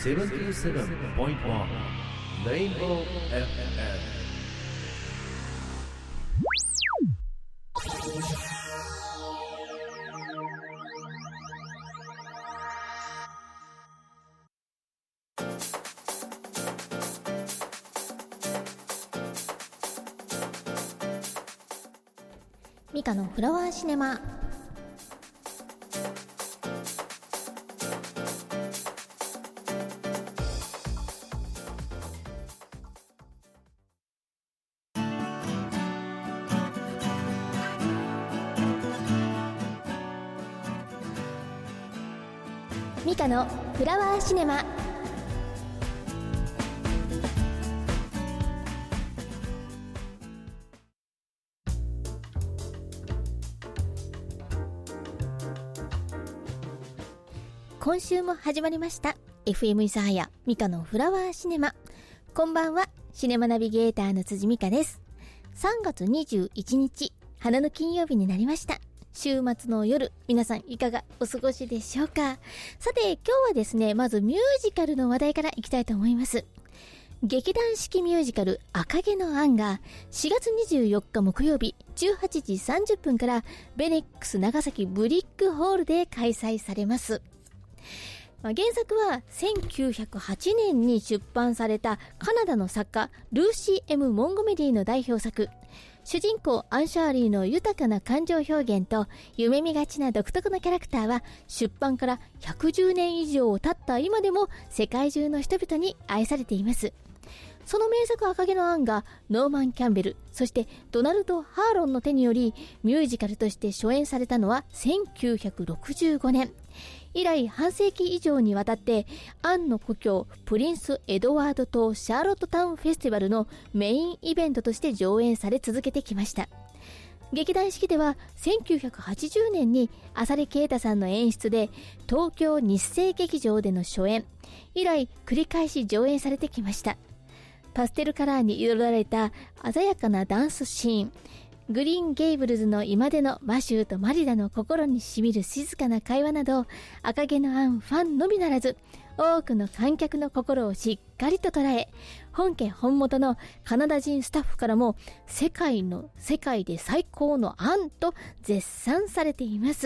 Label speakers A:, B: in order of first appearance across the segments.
A: 77.1 Rainbow FM。
B: ミカのフラワーシネマ。ミカのフラワーシネマ。今週も始まりました FM 諫早ミカのフラワーシネマ。こんばんは、シネマナビゲーターの辻美香です。3月21日花の金曜日になりました。週末の夜、皆さんいかがお過ごしでしょうか。さて今日はですね、まずミュージカルの話題からいきたいと思います。劇団四季ミュージカル赤毛のアンが4月24日木曜日18時30分からベネックス長崎ブリックホールで開催されます。原作は1908年に出版されたカナダの作家ルーシー・エム・モンゴメリーの代表作。主人公アン・シャーリーの豊かな感情表現と夢見がちな独特のキャラクターは出版から110年以上経った今でも世界中の人々に愛されています。その名作赤毛のアンがノーマン・キャンベル、そしてドナルド・ハーロンの手によりミュージカルとして初演されたのは1965年。以来半世紀以上にわたってアンの故郷プリンス・エドワード島シャーロットタウンフェスティバルのメインイベントとして上演され続けてきました。劇団四季では1980年に浅利啓太さんの演出で東京日生劇場での初演。以来繰り返し上演されてきました。パステルカラーに彩られた鮮やかなダンスシーン、グリーンゲイブルズの今でのマシューとマリダの心に染みる静かな会話など、赤毛のアンファンのみならず多くの観客の心をしっかりと捉え、本家本元のカナダ人スタッフからも世界で最高のアンと絶賛されています。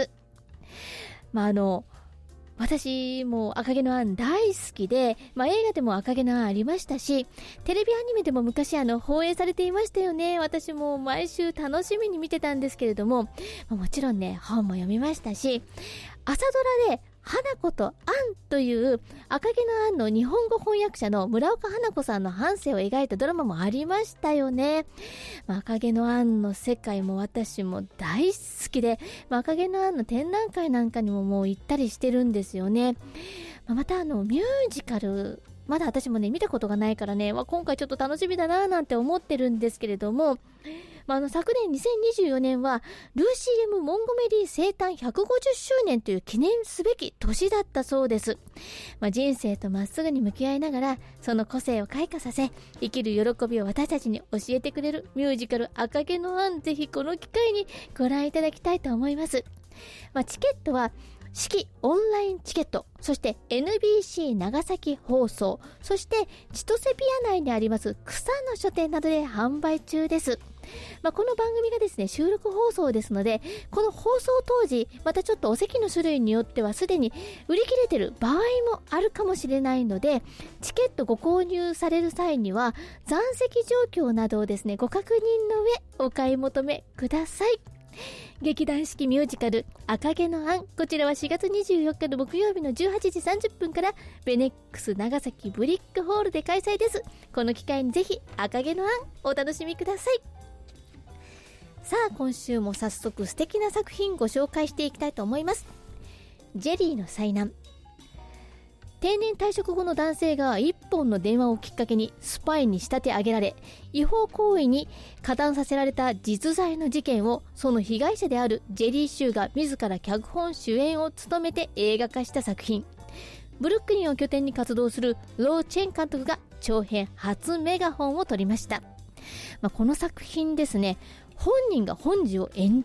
B: 私も赤毛のアン大好きで、映画でも赤毛のアンありましたし、テレビアニメでも昔放映されていましたよね。私も毎週楽しみに見てたんですけれども、もちろんね、本も読みましたし、朝ドラで花子とアンという赤毛のアンの日本語翻訳者の村岡花子さんの半生を描いたドラマもありましたよね。赤毛のアンの世界も私も大好きで、赤毛のアンの展覧会なんかにももう行ったりしてるんですよね。またミュージカル、まだ私もね見たことがないからね、今回ちょっと楽しみだななんて思ってるんですけれども、昨年2024年はルーシー・エム・モンゴメリー生誕150周年という記念すべき年だったそうです。人生とまっすぐに向き合いながらその個性を開花させ、生きる喜びを私たちに教えてくれるミュージカル赤毛のアン、ぜひこの機会にご覧いただきたいと思います。チケットは四季オンラインチケット、そして NBC 長崎放送、そして千歳ピア内にあります草の書店などで販売中です。この番組がですね、収録放送ですので、この放送当時、またちょっとお席の種類によってはすでに売り切れてる場合もあるかもしれないので、チケットご購入される際には、残席状況などをですね、ご確認の上、お買い求めください。劇団四季ミュージカル赤毛のアン、こちらは4月24日の木曜日の18時30分からベネックス長崎ブリックホールで開催です。この機会にぜひ赤毛のアンお楽しみください。さあ今週も早速素敵な作品ご紹介していきたいと思います。ジェリーの災難。定年退職後の男性が一本の電話をきっかけにスパイに仕立て上げられ、違法行為に加担させられた実在の事件をその被害者であるジェリー・シューが自ら脚本主演を務めて映画化した作品。ブルックリンを拠点に活動するロー・チェン監督が長編初メガホンを取りました。この作品ですね、 本人が本人を演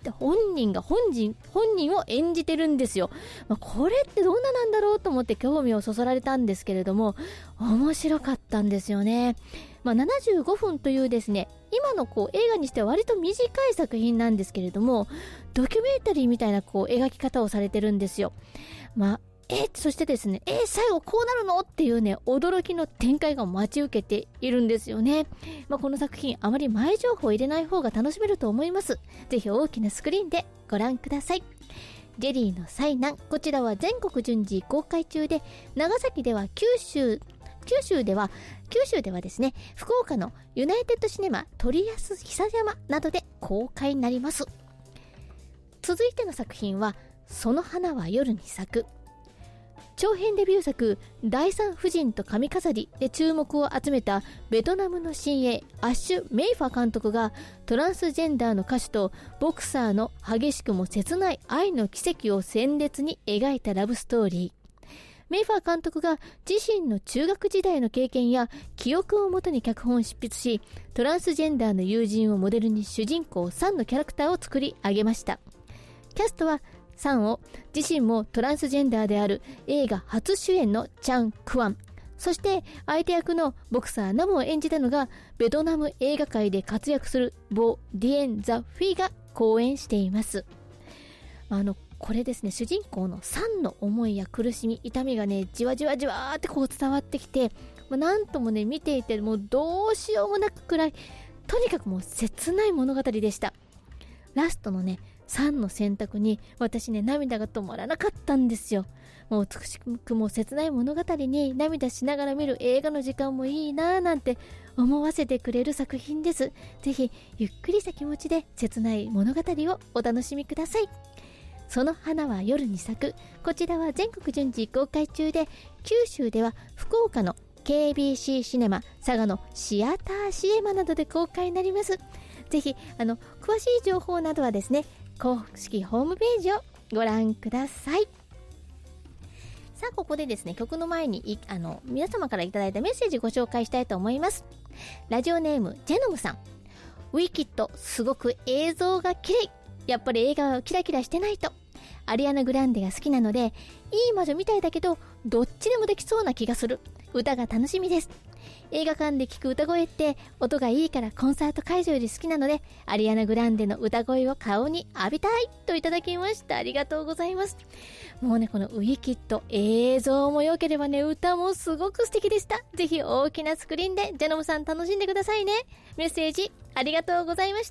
B: じてるんですよ。これってどんななんだろうと思って興味をそそられたんですけれども、面白かったんですよね。75分というですね、今の映画にしては割と短い作品なんですけれども、ドキュメンタリーみたいな描き方をされてるんですよ。そしてですね、最後こうなるのっていうね、驚きの展開が待ち受けているんですよね。この作品、あまり前情報を入れない方が楽しめると思います。ぜひ大きなスクリーンでご覧ください。ジェリーの災難、こちらは全国順次公開中で、長崎では九州ではですね、福岡のユナイテッドシネマ鳥安久山などで公開になります。続いての作品は、その花は夜に咲く。長編デビュー作第三夫人と髪飾りで注目を集めたベトナムの新鋭アッシュ・メイファ監督がトランスジェンダーの歌手とボクサーの激しくも切ない愛の奇跡を鮮烈に描いたラブストーリー。メイファー監督が自身の中学時代の経験や記憶をもとに脚本を執筆し、トランスジェンダーの友人をモデルに主人公サンのキャラクターを作り上げました。キャストはサンを自身もトランスジェンダーである映画初主演のチャン・クワン、そして相手役のボクサーナムを演じたのがベトナム映画界で活躍するボ・ディエン・ザ・フィが講演しています。これですね、主人公のサンの思いや苦しみ、痛みがね、じわじわじわーって伝わってきて、なんともね、見ていてもうどうしようもなくくらい、とにかくもう切ない物語でした。ラストのね、サンの選択に私ね、涙が止まらなかったんですよ。もう美しくも切ない物語に涙しながら見る映画の時間もいいなぁなんて思わせてくれる作品です。ぜひゆっくりした気持ちで切ない物語をお楽しみください。その花は夜に咲く、こちらは全国順次公開中で、九州では福岡の KBC シネマ、佐賀のシアターシエマなどで公開になります。ぜひ詳しい情報などはですね、公式ホームページをご覧ください。さあ、ここでですね、曲の前に皆様からいただいたメッセージご紹介したいと思います。ラジオネームジェノムさん、ウィキッドすごく映像が綺麗、やっぱり映画はキラキラしてないと。アリアナ・グランデが好きなので、いい魔女みたいだけどどっちでもできそうな気がする。歌が楽しみです。映画館で聴く歌声って音がいいからコンサート会場より好きなので、アリアナ・グランデの歌声を顔に浴びたいといただきました。ありがとうございます。もうね、このウィキッド、映像も良ければね、歌もすごく素敵でした。ぜひ大きなスクリーンでジェノムさん楽しんでくださいね。メッセージありがとうございました。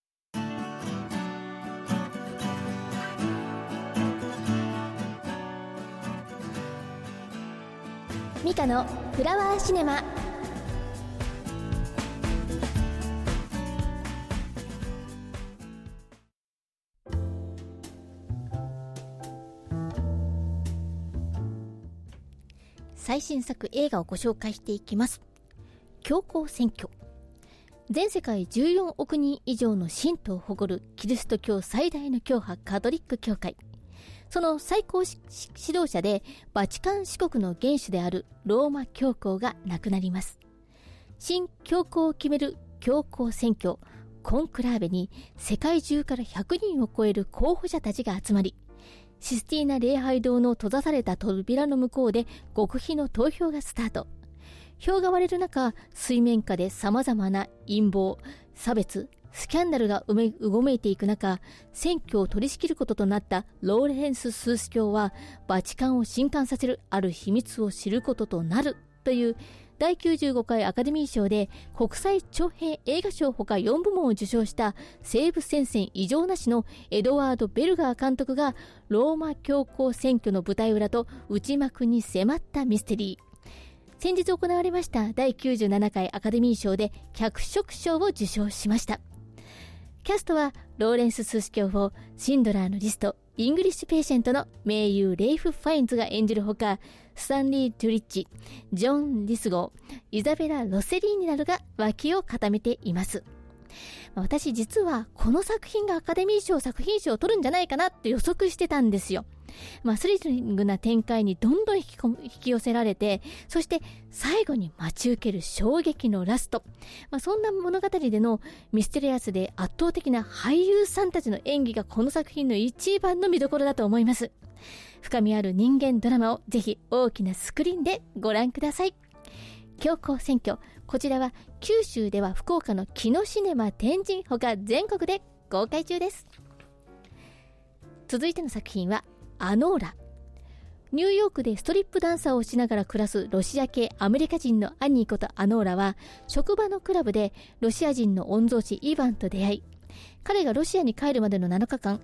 B: ミカのフラワーシネマ。最新作映画をご紹介していきます。教皇選挙。全世界14億人以上の信徒を誇るキリスト教最大の教派カトリック教会。その最高指導者でバチカン市国の元首であるローマ教皇が亡くなります。新教皇を決める教皇選挙コンクラーベに世界中から100人を超える候補者たちが集まり、システィーナ礼拝堂の閉ざされた扉の向こうで極秘の投票がスタート。票が割れる中、水面下で様々な陰謀、差別、スキャンダルがうごめいていく中、選挙を取り仕切ることとなったローレンス・スース教は、バチカンを震撼させるある秘密を知ることとなるという第95回アカデミー賞で国際長編映画賞ほか4部門を受賞した西部戦線異常なしのエドワード・ベルガー監督がローマ教皇選挙の舞台裏と内幕に迫ったミステリー。先日行われました第97回アカデミー賞で脚色賞を受賞しました。キャストはローレンス・スース教をシンドラーのリスト、イングリッシュ・ペーシェントの名優レイフ・ファインズが演じるほか、スタンリー・トゥリッチ、ジョン・リスゴー、イザベラ・ロセリーニなどが脇を固めています。私実はこの作品がアカデミー賞作品賞を取るんじゃないかなって予測してたんですよ。 スリリングな展開にどんどん引き寄せられて、そして最後に待ち受ける衝撃のラスト、そんな物語でのミステリアスで圧倒的な俳優さんたちの演技がこの作品の一番の見どころだと思います。深みある人間ドラマをぜひ大きなスクリーンでご覧ください。強行選挙、こちらは九州では福岡の木野シネマ天神ほか全国で公開中です。続いての作品はアノーラ。ニューヨークでストリップダンサーをしながら暮らすロシア系アメリカ人のアニーことアノーラは、職場のクラブでロシア人の御曹司イヴァンと出会い、彼がロシアに帰るまでの7日間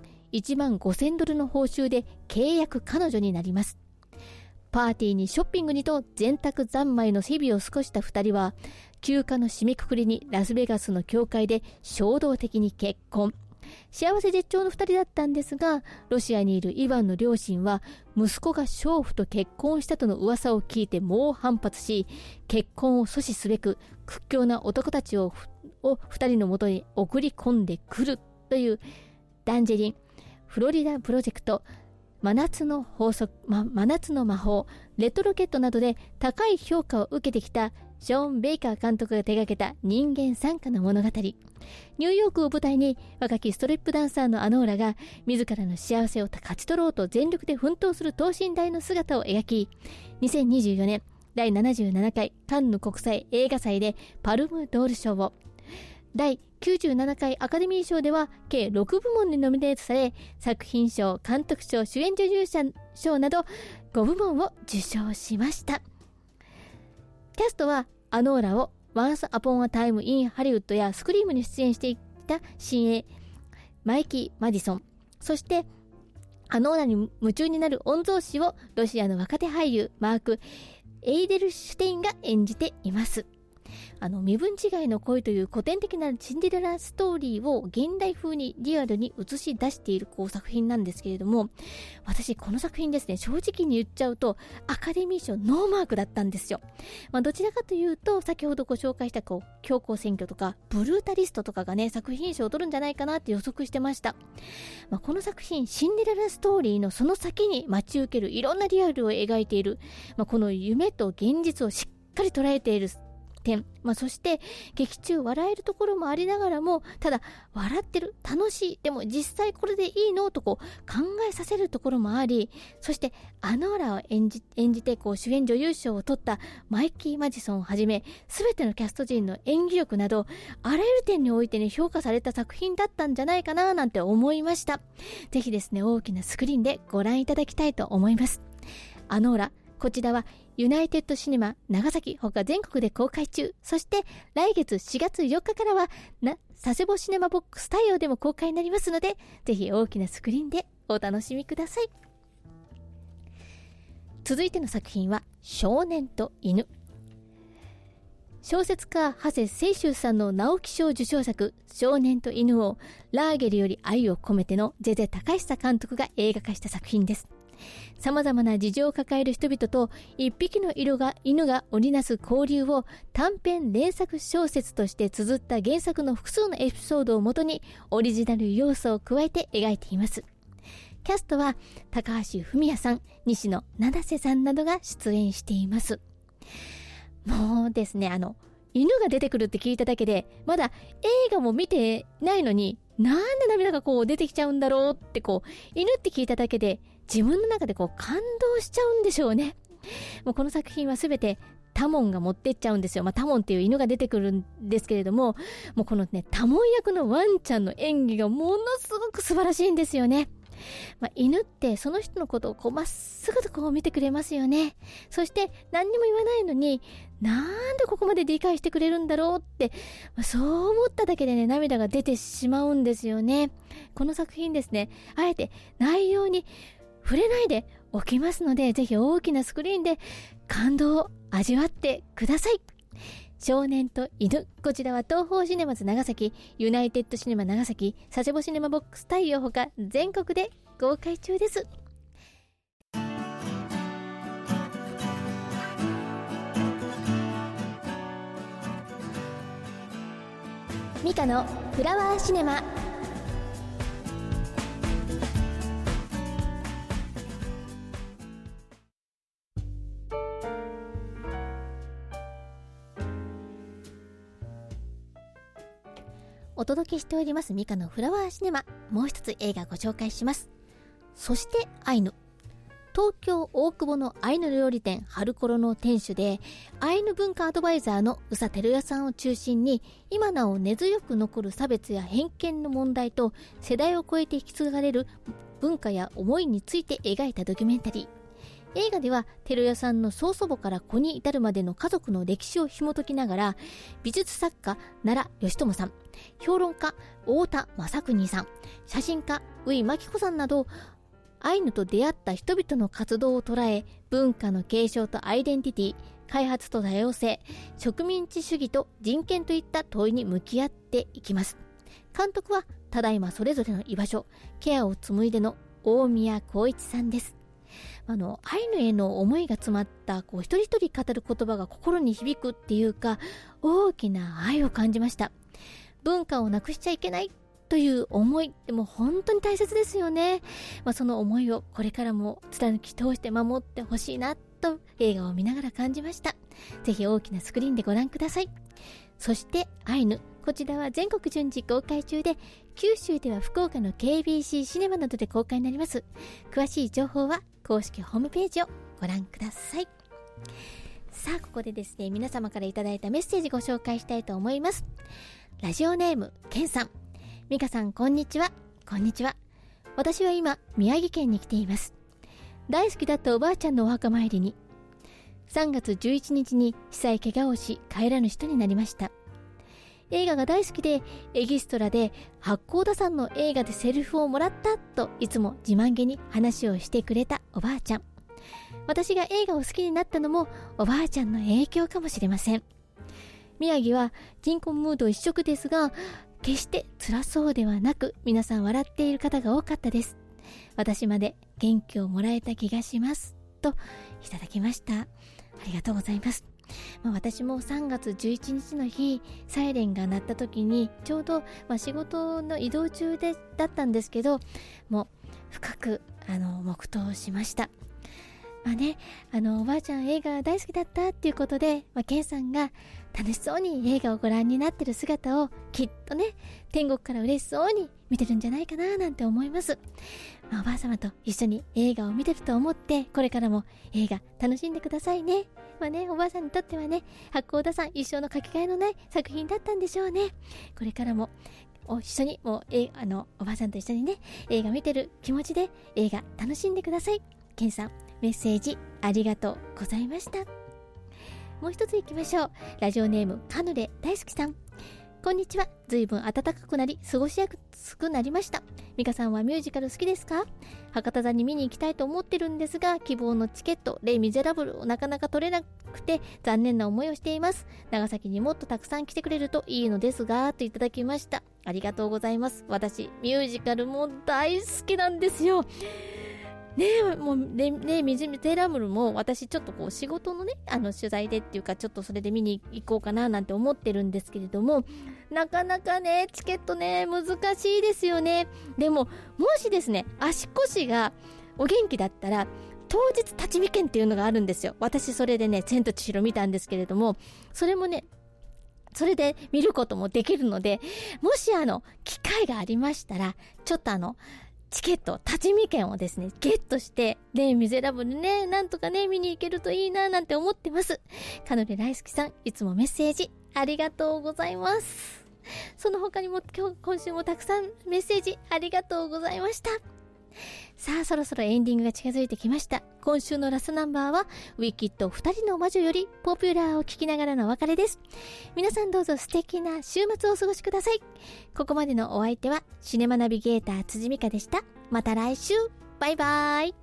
B: $15,000の報酬で契約彼女になります。パーティーにショッピングにと贅沢三昧の日々を過ごした2人は、休暇の締めくくりにラスベガスの教会で衝動的に結婚。幸せ絶頂の2人だったんですが、ロシアにいるイヴァンの両親は息子が娼婦と結婚したとの噂を聞いて猛反発し、結婚を阻止すべく屈強な男たちを2人のもとに送り込んでくるという、ダンジェリン、フロリダプロジェクト、真夏の魔法、レッドロケットなどで高い評価を受けてきたショーン・ベイカー監督が手掛けた人間参加の物語。ニューヨークを舞台に若きストリップダンサーのアノーラが自らの幸せを勝ち取ろうと全力で奮闘する等身大の姿を描き、2024年第77回カンヌ国際映画祭でパルムドール賞を、第97回アカデミー賞では計6部門にノミネートされ、作品賞、監督賞、主演女優賞など5部門を受賞しました。キャストはアノーラをOnce Upon a Time in Hollywoodやスクリームに出演していた新鋭マイキー・マディソン、そしてアノーラに夢中になる御曹司をロシアの若手俳優マーク・エイデルシュテインが演じています。身分違いの恋という古典的なシンデレラストーリーを現代風にリアルに映し出している作品なんですけれども、私この作品ですね、正直に言っちゃうとアカデミー賞ノーマークだったんですよ。どちらかというと先ほどご紹介した強行選挙とかブルータリストとかがね、作品賞を取るんじゃないかなって予測してました。この作品シンデレラストーリーのその先に待ち受けるいろんなリアルを描いている、この夢と現実をしっかり捉えている点、そして劇中笑えるところもありながらも、ただ笑ってる、楽しい、でも実際これでいいのと考えさせるところもあり、そしてアノーラを演じて主演女優賞を取ったマイキー・マジソンをはじめ全てのキャスト陣の演技力などあらゆる点においてね、評価された作品だったんじゃないかななんて思いました。ぜひですね、大きなスクリーンでご覧いただきたいと思います。アノーラ、こちらはユナイテッドシネマ長崎他全国で公開中。そして来月4月4日からは佐世保シネマボックス対応でも公開になりますので、ぜひ大きなスクリーンでお楽しみください。続いての作品は少年と犬。小説家長谷清舟さんの直木賞受賞作少年と犬をラーゲリより愛を込めてのゼゼ高久監督が映画化した作品です。様々な事情を抱える人々と一匹の犬が織りなす交流を短編連作小説として綴った原作の複数のエピソードをもとにオリジナル要素を加えて描いています。キャストは高橋文哉さん、西野七瀬さんなどが出演しています。もうですね、犬が出てくるって聞いただけで、まだ映画も見てないのになんで涙が出てきちゃうんだろうって犬って聞いただけで自分の中で感動しちゃうんでしょうね。もうこの作品はすべてタモンが持ってっちゃうんですよ。タモンっていう犬が出てくるんですけれども、もうこのね、タモン役のワンちゃんの演技がものすごく素晴らしいんですよね。犬ってその人のことをまっすぐと見てくれますよね。そして何にも言わないのに、なんでここまで理解してくれるんだろうって、そう思っただけでね、涙が出てしまうんですよね。この作品ですね、あえて内容に触れないでおきますので、ぜひ大きなスクリーンで感動を味わってください。少年と犬、こちらは東宝シネマズ長崎、ユナイテッドシネマ長崎、佐世保シネマボックス対応ほか全国で公開中です。ミカのフラワーシネマ。 お届けしておりますミカのフラワーシネマ、もう一つ映画ご紹介します。そしてアイヌ。東京大久保のアイヌ料理店春コロの店主で、アイヌ文化アドバイザーの宇佐照也さんを中心に、今なお根強く残る差別や偏見の問題と世代を超えて引き継がれる文化や思いについて描いたドキュメンタリー。映画では照也さんの曽祖母から子に至るまでの家族の歴史を紐解きながら、美術作家奈良義智さん、評論家太田正邦さん、写真家宇井真紀子さんなど、アイヌと出会った人々の活動を捉え、文化の継承とアイデンティティ、開発と多様性、植民地主義と人権といった問いに向き合っていきます。監督はただいまそれぞれの居場所、ケアを紡いでの大宮光一さんです。アイヌへの思いが詰まった一人一人語る言葉が心に響くっていうか、大きな愛を感じました。文化をなくしちゃいけないという思いでも本当に大切ですよね。その思いをこれからも貫き通して守ってほしいなと映画を見ながら感じました。ぜひ大きなスクリーンでご覧ください。そしてアイヌ、こちらは全国順次公開中で、九州では福岡の KBC シネマなどで公開になります。詳しい情報は公式ホームページをご覧ください。さあ、ここでですね、皆様からいただいたメッセージご紹介したいと思います。ラジオネームケンさん。ミカさん、こんにちは。こんにちは。私は今宮城県に来ています。大好きだったおばあちゃんのお墓参りに、3月11日に被災怪我をし帰らぬ人になりました。映画が大好きで、エキストラで八甲田山の映画でセリフをもらったといつも自慢げに話をしてくれたおばあちゃん。私が映画を好きになったのもおばあちゃんの影響かもしれません。宮城は貧困ムード一色ですが、決して辛そうではなく、皆さん笑っている方が多かったです。私まで元気をもらえた気がしますといただきました。ありがとうございます。私も3月11日の日、サイレンが鳴った時にちょうど、仕事の移動中だったんですけど、もう深く黙祷しました。おばあちゃん映画大好きだったっていうことで、ケンさんが楽しそうに映画をご覧になってる姿をきっとね、天国から嬉しそうに見てるんじゃないかななんて思います。おばあ様と一緒に映画を見てると思って、これからも映画楽しんでくださいね。おばあさんにとってはね、八甲田山一生のかけがえのない作品だったんでしょうね。これからも一緒におばあさんと一緒にね、映画見てる気持ちで映画楽しんでください。ケンさん、メッセージありがとうございました。もう一つ行きましょう。ラジオネームカヌレ大好きさん。こんにちは。ずいぶん暖かくなり過ごしやすくなりました。ミカさんはミュージカル好きですか？博多座に見に行きたいと思ってるんですが、希望のチケットレイ・ミゼラブルをなかなか取れなくて残念な思いをしています。長崎にもっとたくさん来てくれるといいのですが、といただきました。ありがとうございます。私ミュージカルも大好きなんですよ。ミゼラブルも私ちょっと仕事のね、取材でっていうか、ちょっとそれで見に行こうかななんて思ってるんですけれども、なかなかね、チケットね、難しいですよね。でも、もしですね、足腰がお元気だったら、当日立ち見券っていうのがあるんですよ。私それでね、千と千尋見たんですけれども、それもね、それで見ることもできるので、もし機会がありましたら、ちょっとチケット、立ち見券をですね、ゲットして、ミゼラブルね、なんとかね、見に行けるといいな、なんて思ってます。カヌレ大好きさん、いつもメッセージ、ありがとうございます。その他にも、今週もたくさんメッセージ、ありがとうございました。さあ、そろそろエンディングが近づいてきました。今週のラストナンバーは、ウィキッド二人の魔女より、ポピュラーを聞きながらのお別れです。皆さんどうぞ素敵な週末をお過ごしください。ここまでのお相手は、シネマナビゲーター辻美香でした。また来週、バイバイ。